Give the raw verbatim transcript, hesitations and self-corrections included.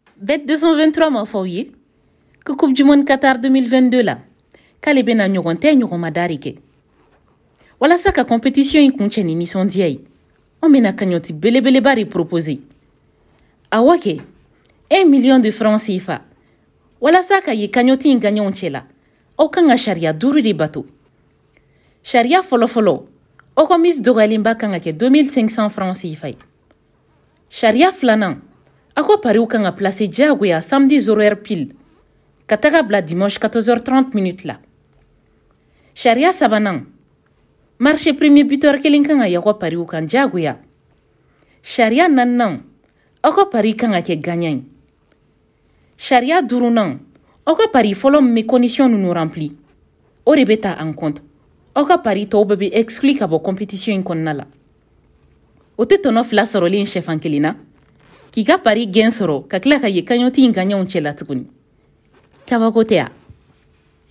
Bet deux cent vingt-trois ma fɔ ye que Coupe du Monde Qatar deux mille vingt-deux la k'ale bɛna ɲɔgɔn tɛ ɲɔgɔn madari kɛ walasa ka compétition in kuncɛ ni nisɔndiya ye an bɛna cagnotte belebeleba de proposer awɔ kɛ un million de francs C F A walasa ka ye cagnotte in gagnanw cɛ la aw kan ka sariya duuru de bato sariya fɔlɔfɔlɔ aw ka mise dɔgɔyalenba kan ka kɛ deux mille cinq cents francs C F A ye sariya filanan aw ka pariw kan ka placer diyagoya samedi zéro heure pile ka taga bila dimanche quatorze heures trente minutes la sariya sabanan marché premier buteur kelen kan ka y'aw ka pariw kan diyagoya sariya naaninan aw ka pari kan ka kɛ gagnant ye sariya duurunan aw ka pari fɔlɔ min bɛ condition ninnu rempli o de bɛ ta en compte aw ka pari tɔw bɛɛ bɛ exclu ka bɔ compétition in kɔnɔna la o tɛ tɔnɔ fila sɔrɔlen sɛfan kelen na k'i ka pari gɛn sɔrɔ ka tila ka ye cagnotte in gagnanw cɛ la tuguni kabako tɛ wa